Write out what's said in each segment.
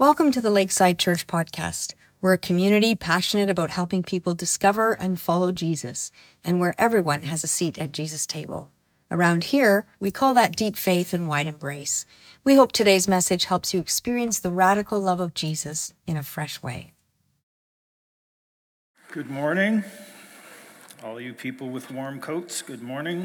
Welcome to the Lakeside Church Podcast. We're a community passionate about helping people discover and follow Jesus, and where everyone has a seat at Jesus' table. Around here, we call that deep faith and wide embrace. We hope today's message helps you experience the radical love of Jesus in a fresh way. Good morning, all you people with warm coats, good morning.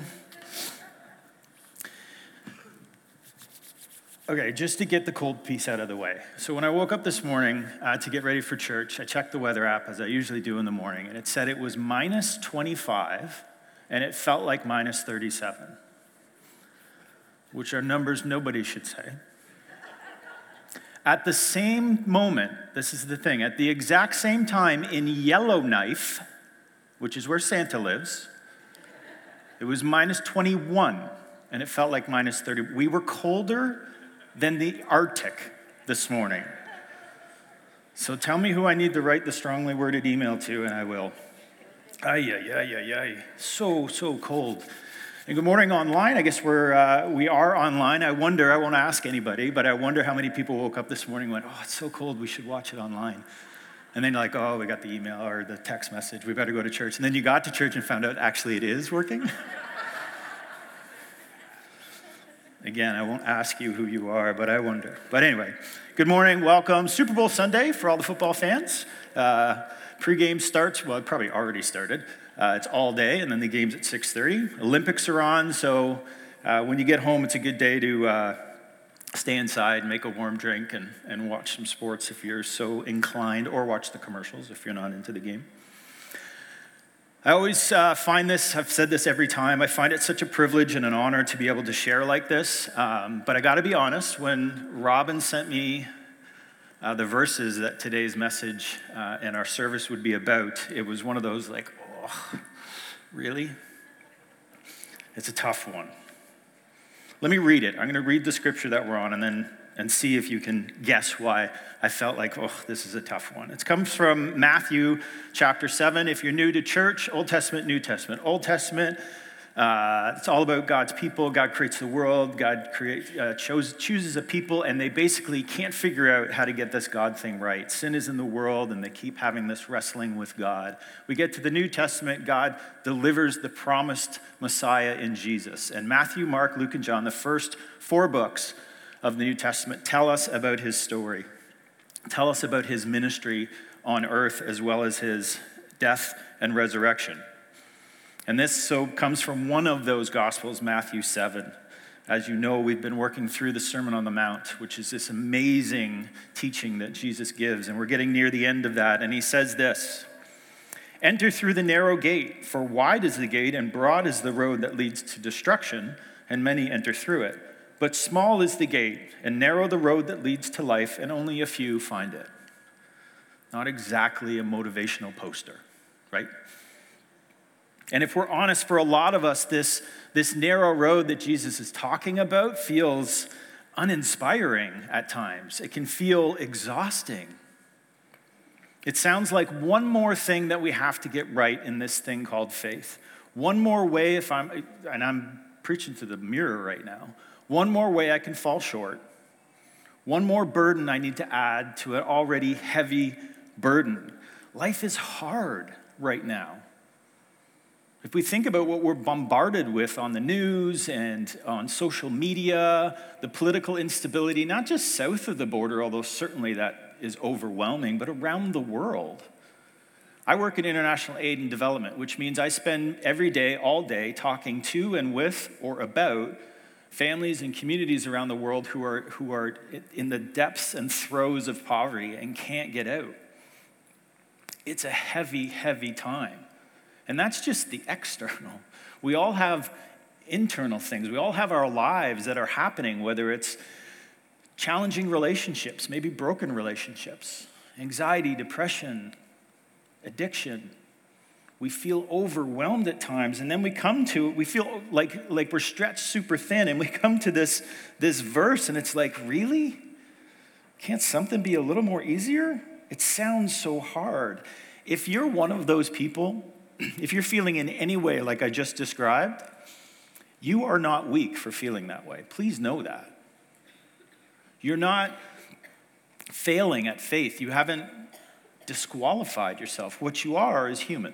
Okay, just to get the cold piece out of the way. So when I woke up this morning to get ready for church, I checked the weather app as I usually do in the morning, and it said it was minus 25, and it felt like minus 37, which are numbers nobody should say. At the same moment, this is the thing, at the exact same time in Yellowknife, which is where Santa lives, it was minus 21, and it felt like minus 30. We were colder than the Arctic this morning. So tell me who I need to write the strongly worded email to, and I will. Ay. So cold. And good morning online. I guess we are online. I won't ask anybody, but I wonder how many people woke up this morning and went, oh, it's so cold, we should watch it online. And then you're like, oh, we got the email or the text message, we better go to church. And then you got to church and found out actually it is working. Again, I won't ask you who you are, but I wonder. But anyway, good morning, welcome. Super Bowl Sunday for all the football fans. Pre-game starts, well, it probably already started. It's all day, and then the game's at 6:30. Olympics are on, so when you get home, it's a good day to stay inside, make a warm drink, and watch some sports if you're so inclined, or watch the commercials if you're not into the game. I always find this, I've said this every time, I find it such a privilege and an honor to be able to share like this. But I gotta be honest, when Robin sent me the verses that today's message and our service would be about, it was one of those like, oh, really? It's a tough one. Let me read it. I'm gonna read the scripture that we're on and see if you can guess why I felt like, oh, this is a tough one. It comes from Matthew chapter 7. If you're new to church, Old Testament, New Testament. Old Testament, it's all about God's people. God creates the world. God chooses a people, and they basically can't figure out how to get this God thing right. Sin is in the world, and they keep having this wrestling with God. We get to the New Testament. God delivers the promised Messiah in Jesus. And Matthew, Mark, Luke, and John, the first 4 books of the New Testament, tell us about his story. Tell us about his ministry on earth as well as his death and resurrection. And this comes from one of those Gospels, Matthew 7. As you know, we've been working through the Sermon on the Mount, which is this amazing teaching that Jesus gives. And we're getting near the end of that. And he says this, "Enter through the narrow gate, for wide is the gate and broad is the road that leads to destruction, and many enter through it. But small is the gate, and narrow the road that leads to life, and only a few find it." Not exactly a motivational poster, right? And if we're honest, for a lot of us, this narrow road that Jesus is talking about feels uninspiring at times. It can feel exhausting. It sounds like one more thing that we have to get right in this thing called faith. One more way, I'm preaching to the mirror right now, one more way I can fall short. One more burden I need to add to an already heavy burden. Life is hard right now. If we think about what we're bombarded with on the news and on social media, the political instability, not just south of the border, although certainly that is overwhelming, but around the world. I work in international aid and development, which means I spend every day, all day, talking to and with or about families and communities around the world who are in the depths and throes of poverty and can't get out. It's a heavy, heavy time. And that's just the external. We all have internal things. We all have our lives that are happening, whether it's challenging relationships, maybe broken relationships, anxiety, depression, addiction. We feel overwhelmed at times, and then we feel like we're stretched super thin, and we come to this verse, and it's like, really? Can't something be a little more easier? It sounds so hard. If you're one of those people, if you're feeling in any way like I just described, you are not weak for feeling that way. Please know that. You're not failing at faith. You haven't disqualified yourself. What you are is human.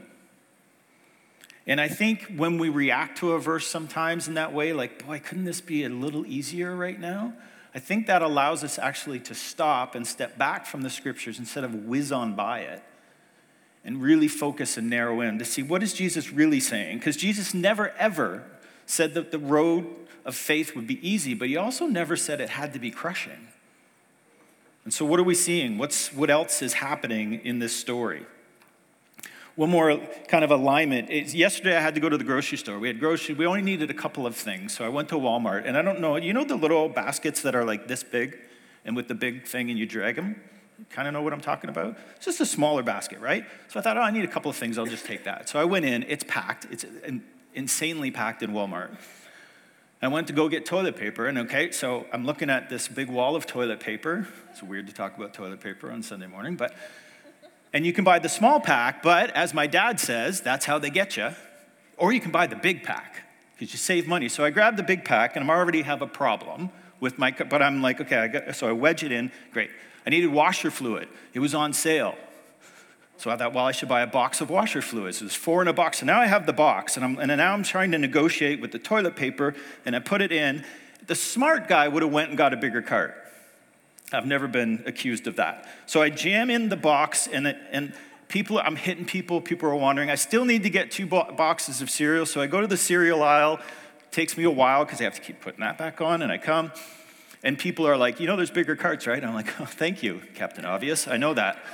And I think when we react to a verse sometimes in that way, like, boy, couldn't this be a little easier right now? I think that allows us actually to stop and step back from the scriptures instead of whiz on by it and really focus and narrow in to see what is Jesus really saying. Because Jesus never, ever said that the road of faith would be easy, but he also never said it had to be crushing. And so what are we seeing? What else is happening in this story? One more kind of alignment. Yesterday I had to go to the grocery store. We only needed a couple of things. So I went to Walmart, and I don't know, you know the little baskets that are like this big and with the big thing and you drag them? You kind of know what I'm talking about? It's just a smaller basket, right? So I thought, I need a couple of things. I'll just take that. So I went in. It's packed. It's insanely packed in Walmart. I went to go get toilet paper, and so I'm looking at this big wall of toilet paper. It's weird to talk about toilet paper on Sunday morning, and you can buy the small pack, but as my dad says, that's how they get you. Or you can buy the big pack, because you save money. So I grabbed the big pack, and I already have a problem with but I'm like, so I wedge it in. Great. I needed washer fluid. It was on sale. So I thought, well, I should buy a box of washer fluids. There's 4 in a box. So now I have the box, and now I'm trying to negotiate with the toilet paper, and I put it in. The smart guy would have went and got a bigger cart. I've never been accused of that. So I jam in the box, and I'm hitting people. People are wandering. I still need to get 2 boxes of cereal, so I go to the cereal aisle. It takes me a while because I have to keep putting that back on, and I come, and people are like, there's bigger carts, right? And I'm like, oh, thank you, Captain Obvious. I know that.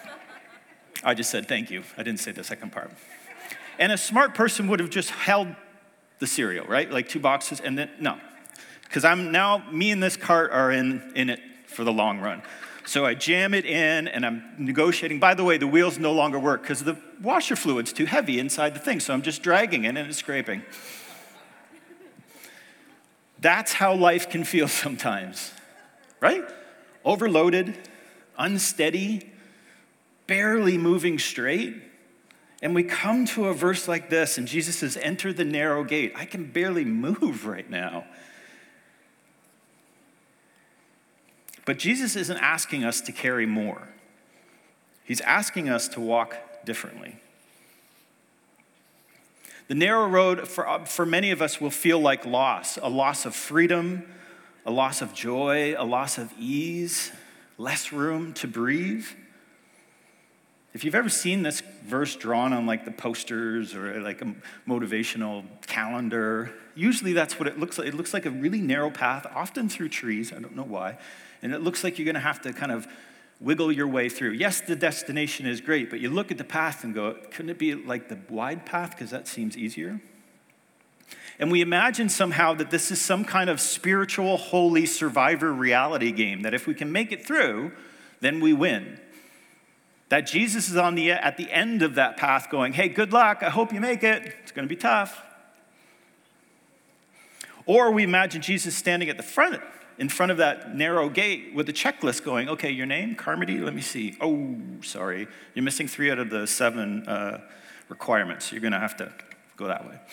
I just said thank you. I didn't say the second part. And a smart person would have just held the cereal, right? Like 2 boxes, and then, no. Because me and this cart are in it for the long run. So I jam it in, and I'm negotiating. By the way, the wheels no longer work because the washer fluid's too heavy inside the thing, so I'm just dragging it, and it's scraping. That's how life can feel sometimes, right? Overloaded, unsteady, barely moving straight. And we come to a verse like this, and Jesus says, enter the narrow gate. I can barely move right now. But Jesus isn't asking us to carry more. He's asking us to walk differently. The narrow road for many of us will feel like loss, a loss of freedom, a loss of joy, a loss of ease, less room to breathe. If you've ever seen this verse drawn on like the posters or like a motivational calendar, usually that's what it looks like. It looks like a really narrow path, often through trees. I don't know why. And it looks like you're going to have to kind of wiggle your way through. Yes, the destination is great, but you look at the path and go, couldn't it be like the wide path because that seems easier? And we imagine somehow that this is some kind of spiritual, holy survivor reality game, that if we can make it through, then we win. That Jesus is at the end of that path going, hey, good luck, I hope you make it. It's going to be tough. Or we imagine Jesus standing at the front, in front of that narrow gate with a checklist going, okay, your name, Carmody, let me see. Oh, sorry, you're missing 3 out of the 7 requirements. You're going to have to go that way.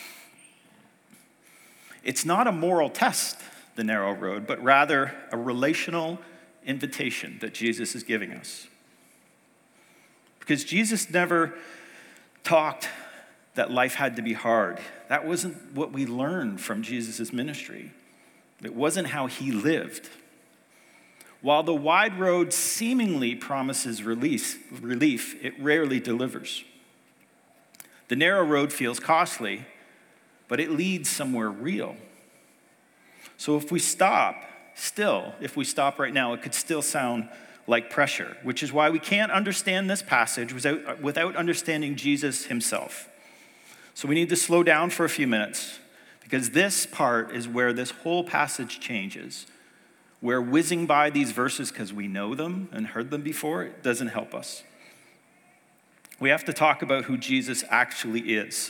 It's not a moral test, the narrow road, but rather a relational invitation that Jesus is giving us. Because Jesus never talked that life had to be hard. That wasn't what we learned from Jesus' ministry. It wasn't how he lived. While the wide road seemingly promises relief, it rarely delivers. The narrow road feels costly, but it leads somewhere real. So if we stop right now, it could still sound like pressure, which is why we can't understand this passage without understanding Jesus himself. So we need to slow down for a few minutes, because this part is where this whole passage changes. We're whizzing by these verses because we know them and heard them before. It doesn't help us. We have to talk about who Jesus actually is.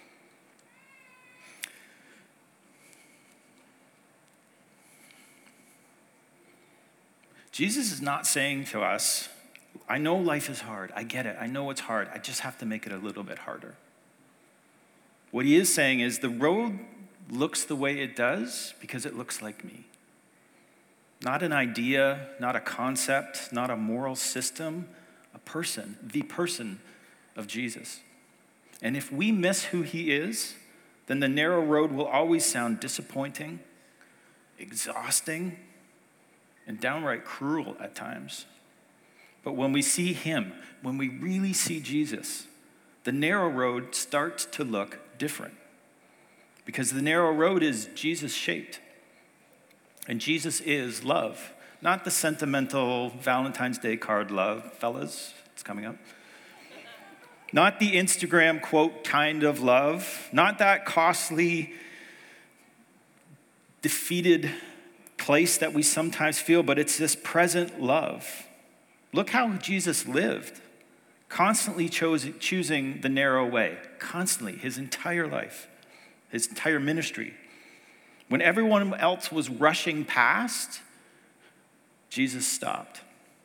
Jesus is not saying to us, I know life is hard. I get it. I know it's hard. I just have to make it a little bit harder. What he is saying is the road looks the way it does because it looks like me. Not an idea, not a concept, not a moral system, a person, the person of Jesus. And if we miss who he is, then the narrow road will always sound disappointing, exhausting, and downright cruel at times. But when we see him, when we really see Jesus, the narrow road starts to look different. Because the narrow road is Jesus-shaped. And Jesus is love. Not the sentimental Valentine's Day card love, fellas, it's coming up. Not the Instagram quote kind of love. Not that costly, defeated place that we sometimes feel, but it's this present love. Look how Jesus lived, constantly choosing the narrow way, constantly, his entire life, his entire ministry. When everyone else was rushing past, Jesus stopped.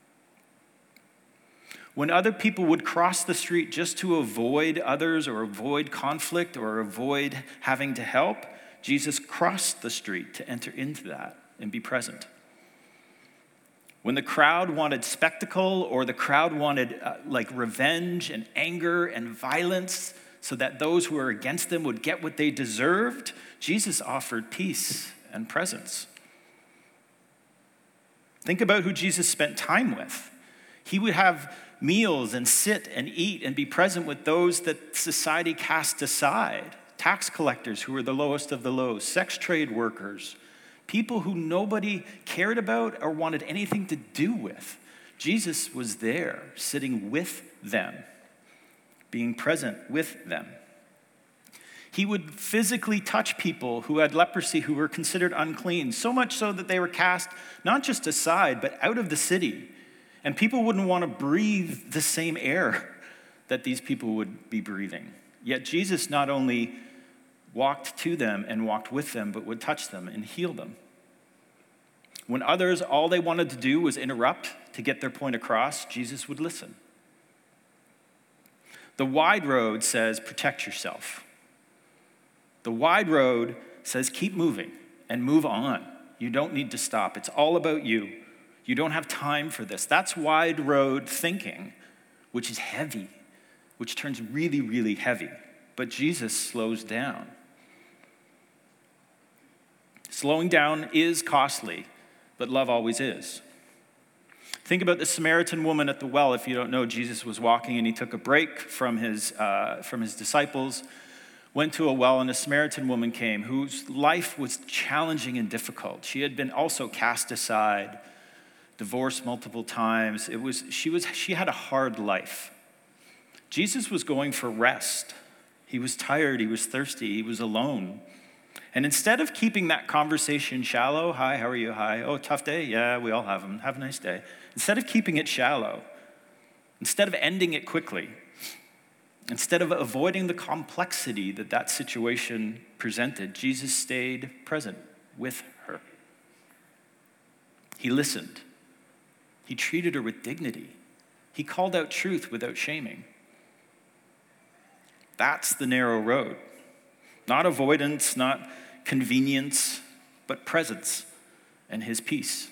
When other people would cross the street just to avoid others or avoid conflict or avoid having to help, Jesus crossed the street to enter into that and be present. When the crowd wanted spectacle or the crowd wanted revenge and anger and violence so that those who were against them would get what they deserved, Jesus offered peace and presence. Think about who Jesus spent time with. He would have meals and sit and eat and be present with those that society cast aside. Tax collectors who were the lowest of the low, sex trade workers, people who nobody cared about or wanted anything to do with. Jesus was there, sitting with them, being present with them. He would physically touch people who had leprosy, who were considered unclean, so much so that they were cast not just aside, but out of the city. And people wouldn't want to breathe the same air that these people would be breathing. Yet Jesus not only walked to them and walked with them, but would touch them and heal them. When others, all they wanted to do was interrupt to get their point across, Jesus would listen. The wide road says, protect yourself. The wide road says, keep moving and move on. You don't need to stop. It's all about you. You don't have time for this. That's wide road thinking, which is heavy, which turns really, really heavy. But Jesus slows down. Slowing down is costly, but love always is. Think about the Samaritan woman at the well. If you don't know, Jesus was walking and he took a break from his disciples, went to a well, and a Samaritan woman came whose life was challenging and difficult. She had been also cast aside, divorced multiple times. She had a hard life. Jesus was going for rest. He was tired, he was thirsty, he was alone. And instead of keeping that conversation shallow, hi, how are you? Hi, oh, tough day? Yeah, we all have them. Have a nice day. Instead of keeping it shallow, instead of ending it quickly, instead of avoiding the complexity that situation presented, Jesus stayed present with her. He listened. He treated her with dignity. He called out truth without shaming. That's the narrow road. Not avoidance, not convenience, but presence and his peace.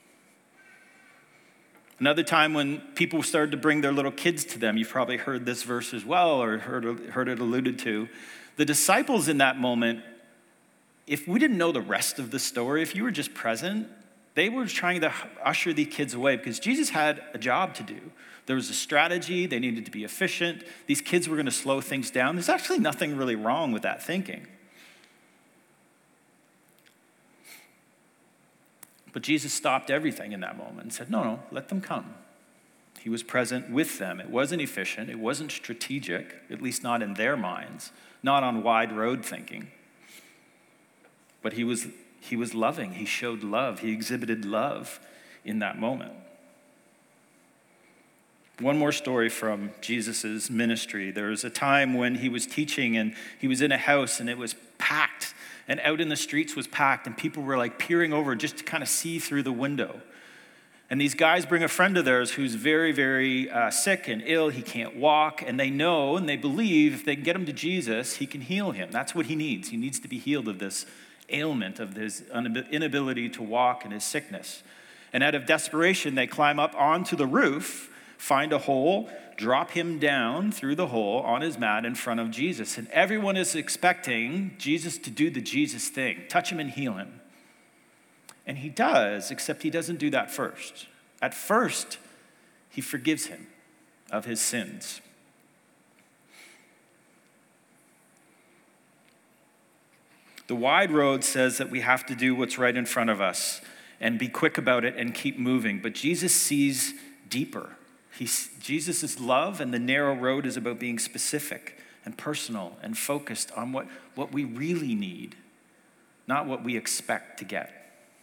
Another time when people started to bring their little kids to them, you've probably heard this verse as well or heard it alluded to. The disciples in that moment, if we didn't know the rest of the story, if you were just present, they were trying to usher the kids away because Jesus had a job to do. There was a strategy. They needed to be efficient. These kids were going to slow things down. There's actually nothing really wrong with that thinking. But Jesus stopped everything in that moment and said, no, let them come. He was present with them. It wasn't efficient. It wasn't strategic, at least not in their minds, not on wide road thinking. But he was loving. He showed love. He exhibited love in that moment. One more story from Jesus' ministry. There was a time when he was teaching and he was in a house and it was packed. And out in the streets was packed, and people were peering over just to kind of see through the window. And these guys bring a friend of theirs who's very, very sick and ill. He can't walk, and they know and they believe if they can get him to Jesus, he can heal him. That's what he needs. He needs to be healed of this ailment, of his inability to walk and his sickness. And out of desperation, they climb up onto the roof, find a hole, drop him down through the hole on his mat in front of Jesus. And everyone is expecting Jesus to do the Jesus thing, touch him and heal him. And he does, except he doesn't do that first. At first, he forgives him of his sins. The wide road says that we have to do what's right in front of us and be quick about it and keep moving. But Jesus sees deeper. Jesus' love and the narrow road is about being specific and personal and focused on what we really need, not what we expect to get.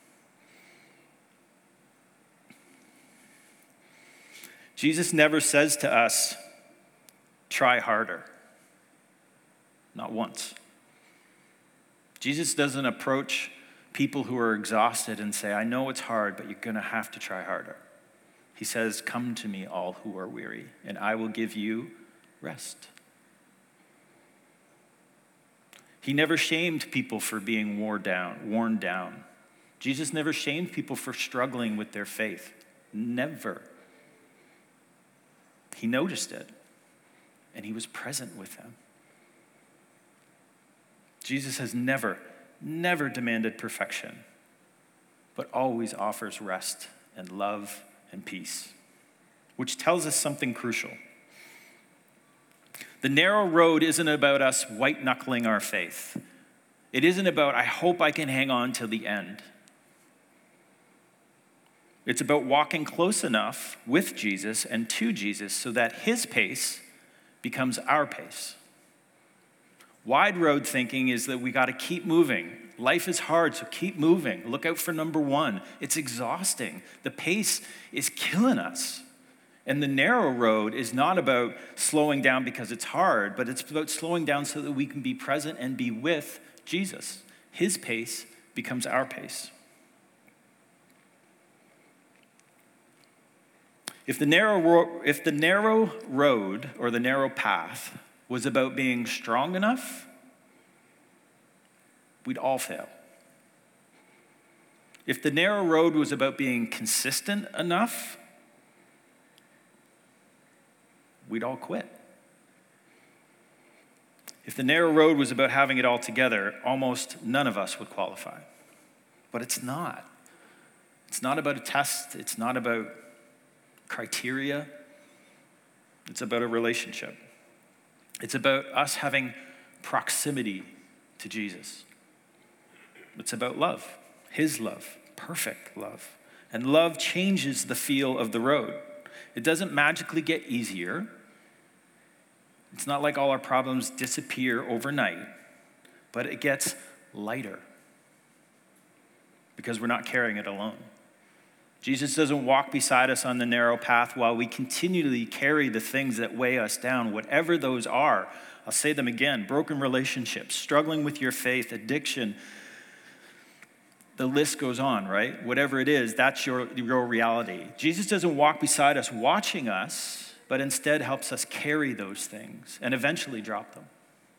Jesus never says to us, try harder. Not once. Jesus doesn't approach people who are exhausted and say, I know it's hard, but you're going to have to try harder. He says, come to me, all who are weary, and I will give you rest. He never shamed people for being worn down. Jesus never shamed people for struggling with their faith. Never. He noticed it, and he was present with them. Jesus has never demanded perfection, but always offers rest and love and peace, which tells us something crucial. The narrow road isn't about us white-knuckling our faith. It isn't about, I hope I can hang on till the end. It's about walking close enough with Jesus and to Jesus so that his pace becomes our pace. Wide road thinking is that we got to keep moving. Life is hard, so keep moving. Look out for number one. It's exhausting. The pace is killing us. And the narrow road is not about slowing down because it's hard, but it's about slowing down so that we can be present and be with Jesus. His pace becomes our pace. If the narrow road or the narrow path was about being strong enough, we'd all fail. If the narrow road was about being consistent enough, we'd all quit. If the narrow road was about having it all together, almost none of us would qualify. But it's not. It's not about a test. It's not about criteria. It's about a relationship. It's about us having proximity to Jesus. It's about love, his love, perfect love. And love changes the feel of the road. It doesn't magically get easier. It's not like all our problems disappear overnight, but it gets lighter because we're not carrying it alone. Jesus doesn't walk beside us on the narrow path while we continually carry the things that weigh us down, whatever those are. I'll say them again: broken relationships, struggling with your faith, addiction. The list goes on, right? Whatever it is, that's your reality. Jesus doesn't walk beside us watching us, but instead helps us carry those things and eventually drop them.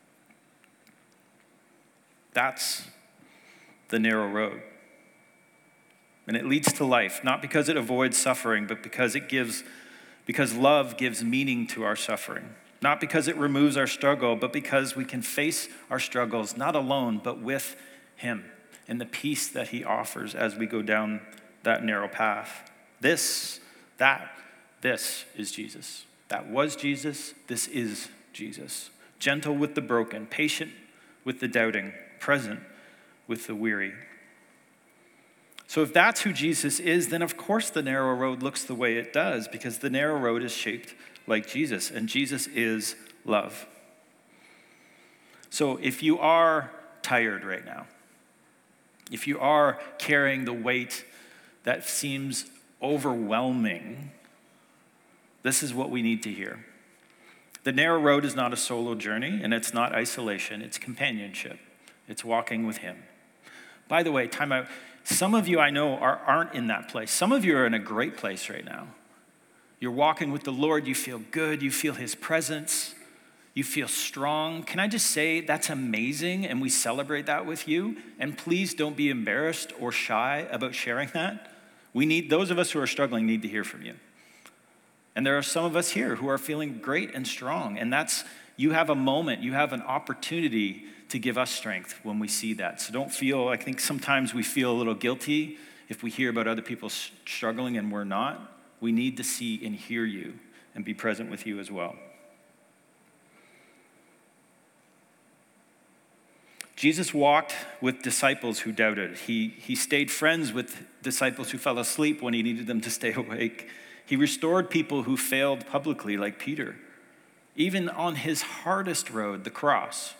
That's the narrow road. And it leads to life, not because it avoids suffering, but because love gives meaning to our suffering. Not because it removes our struggle, but because we can face our struggles, not alone, but with him, and the peace that he offers as we go down that narrow path. This is Jesus. That was Jesus. This is Jesus. Gentle with the broken, patient with the doubting, present with the weary. So if that's who Jesus is, then of course the narrow road looks the way it does, because the narrow road is shaped like Jesus, and Jesus is love. So if you are tired right now, if you are carrying the weight that seems overwhelming, this is what we need to hear. The narrow road is not a solo journey, and it's not isolation, it's companionship. It's walking with him. By the way, time out. Some of you I know aren't in that place. Some of you are in a great place right now. You're walking with the Lord, you feel good, you feel his presence. You feel strong. Can I just say that's amazing, and we celebrate that with you? And please don't be embarrassed or shy about sharing that. Those of us who are struggling need to hear from you. And there are some of us here who are feeling great and strong, and you have a moment, you have an opportunity to give us strength when we see that. So don't feel, I think sometimes we feel a little guilty if we hear about other people struggling and we're not. We need to see and hear you and be present with you as well. Jesus walked with disciples who doubted. He stayed friends with disciples who fell asleep when he needed them to stay awake. He restored people who failed publicly, like Peter, even on his hardest road, the cross.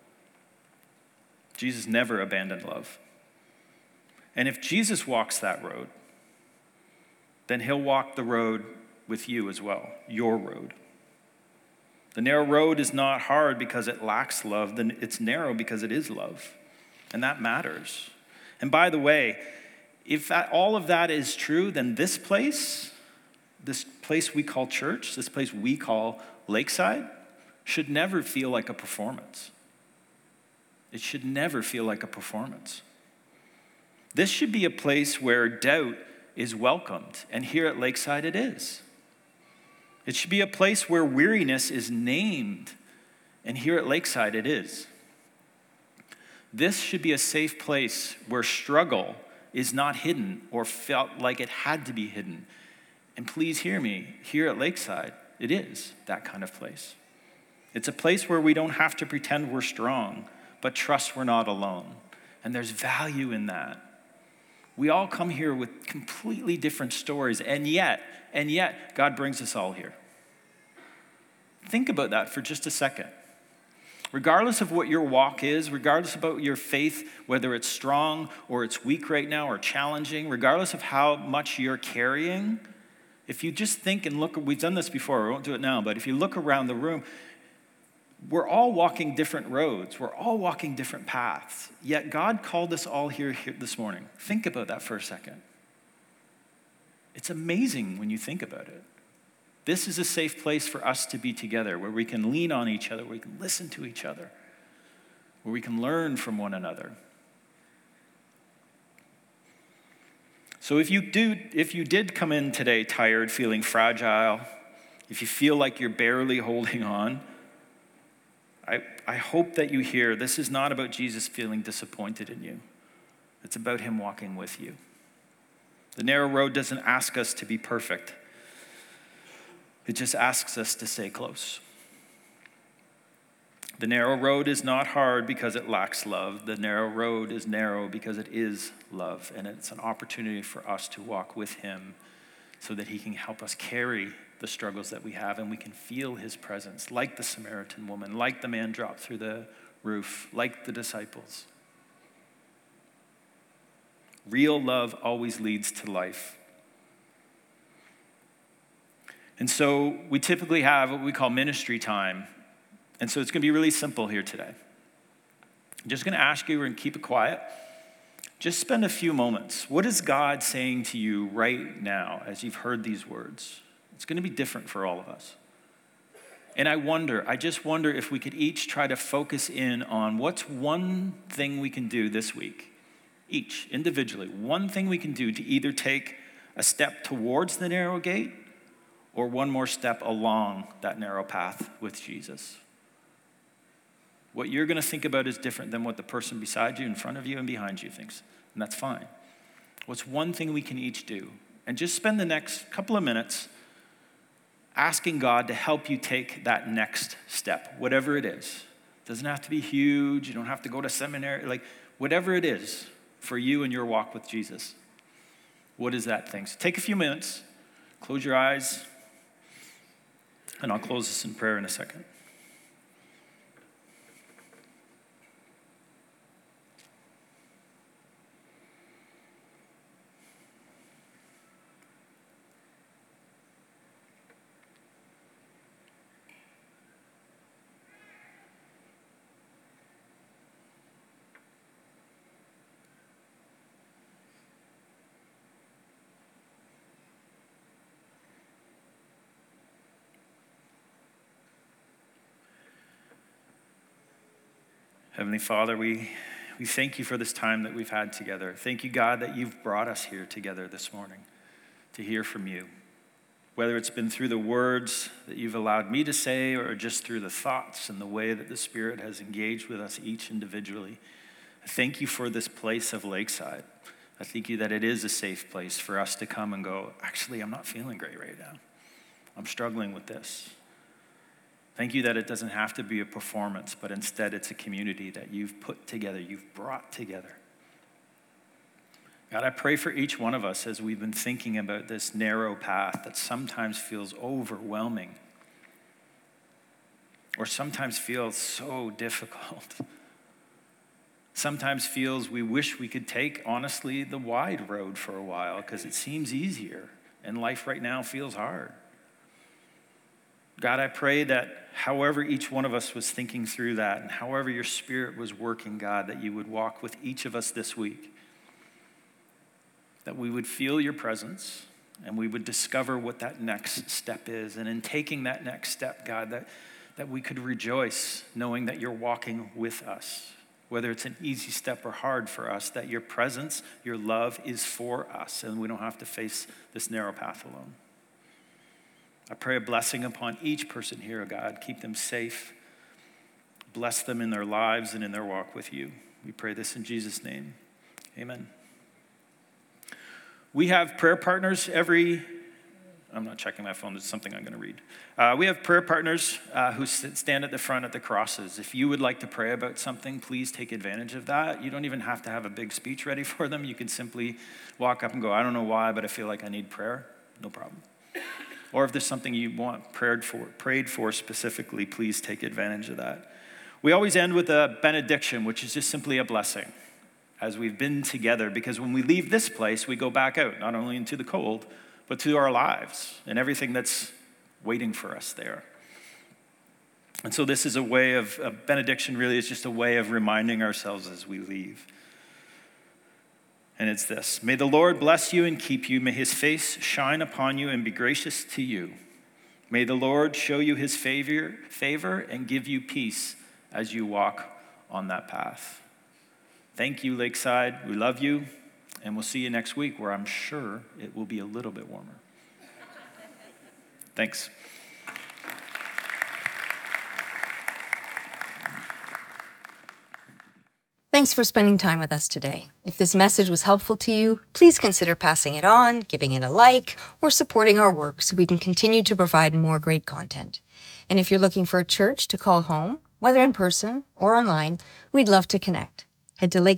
Jesus never abandoned love. And if Jesus walks that road, then he'll walk the road with you as well, your road. The narrow road is not hard because it lacks love. Then it's narrow because it is love. And that matters. And by the way, if all of that is true, then this place we call church, this place we call Lakeside, should never feel like a performance. It should never feel like a performance. This should be a place where doubt is welcomed. And here at Lakeside it is. It should be a place where weariness is named, and here at Lakeside it is. This should be a safe place where struggle is not hidden or felt like it had to be hidden. And please hear me, here at Lakeside, it is that kind of place. It's a place where we don't have to pretend we're strong, but trust we're not alone. And there's value in that. We all come here with completely different stories, and yet, God brings us all here. Think about that for just a second. Regardless of what your walk is, regardless about your faith, whether it's strong or it's weak right now or challenging, regardless of how much you're carrying, if you just think and look, we've done this before, we won't do it now, but if you look around the room, we're all walking different roads. We're all walking different paths. Yet God called us all here this morning. Think about that for a second. It's amazing when you think about it. This is a safe place for us to be together, where we can lean on each other, where we can listen to each other, where we can learn from one another. So if you did come in today tired, feeling fragile, if you feel like you're barely holding on, I hope that you hear this is not about Jesus feeling disappointed in you. It's about him walking with you. The narrow road doesn't ask us to be perfect. It just asks us to stay close. The narrow road is not hard because it lacks love. The narrow road is narrow because it is love. And it's an opportunity for us to walk with him so that he can help us carry the struggles that we have, and we can feel his presence, like the Samaritan woman, like the man dropped through the roof, like the disciples. Real love always leads to life. And so we typically have what we call ministry time. And so it's going to be really simple here today. I'm just going to ask you, and keep it quiet. Just spend a few moments. What is God saying to you right now as you've heard these words? It's going to be different for all of us. And I just wonder if we could each try to focus in on what's one thing we can do this week, each individually, one thing we can do to either take a step towards the narrow gate or one more step along that narrow path with Jesus. What you're going to think about is different than what the person beside you, in front of you, and behind you thinks, and that's fine. What's one thing we can each do? And just spend the next couple of minutes asking God to help you take that next step, whatever it is. It doesn't have to be huge. You don't have to go to seminary. Like, whatever it is for you in your walk with Jesus. What is that thing? So take a few minutes, close your eyes, and I'll close this in prayer in a second. Heavenly Father, we thank you for this time that we've had together. Thank you, God, that you've brought us here together this morning to hear from you. Whether it's been through the words that you've allowed me to say or just through the thoughts and the way that the Spirit has engaged with us each individually, I thank you for this place of Lakeside. I thank you that it is a safe place for us to come and go, actually, I'm not feeling great right now. I'm struggling with this. Thank you that it doesn't have to be a performance, but instead it's a community that you've put together, you've brought together. God, I pray for each one of us as we've been thinking about this narrow path that sometimes feels overwhelming or sometimes feels so difficult. Sometimes feels we wish we could take, honestly, the wide road for a while because it seems easier and life right now feels hard. God, I pray that however each one of us was thinking through that and however your Spirit was working, God, that you would walk with each of us this week, that we would feel your presence and we would discover what that next step is. And in taking that next step, God, that we could rejoice knowing that you're walking with us, whether it's an easy step or hard for us, that your presence, your love is for us and we don't have to face this narrow path alone. I pray a blessing upon each person here, God. Keep them safe. Bless them in their lives and in their walk with you. We pray this in Jesus' name. Amen. We have prayer partners I'm not checking my phone. There's something I'm going to read. We have prayer partners who stand at the front at the crosses. If you would like to pray about something, please take advantage of that. You don't even have to have a big speech ready for them. You can simply walk up and go, I don't know why, but I feel like I need prayer. No problem. Or if there's something you want prayed for specifically, please take advantage of that. We always end with a benediction, which is just simply a blessing as we've been together, because when we leave this place, we go back out, not only into the cold, but to our lives and everything that's waiting for us there. And so this is a benediction really is just a way of reminding ourselves as we leave. And it's this: may the Lord bless you and keep you. May his face shine upon you and be gracious to you. May the Lord show you his favor and give you peace as you walk on that path. Thank you, Lakeside. We love you. And we'll see you next week where I'm sure it will be a little bit warmer. Thanks. Thanks for spending time with us today. If this message was helpful to you, please consider passing it on, giving it a like, or supporting our work so we can continue to provide more great content. And if you're looking for a church to call home, whether in person or online, we'd love to connect. Head to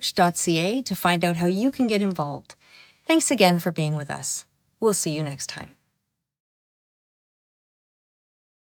lakesidechurch.ca to find out how you can get involved. Thanks again for being with us. We'll see you next time.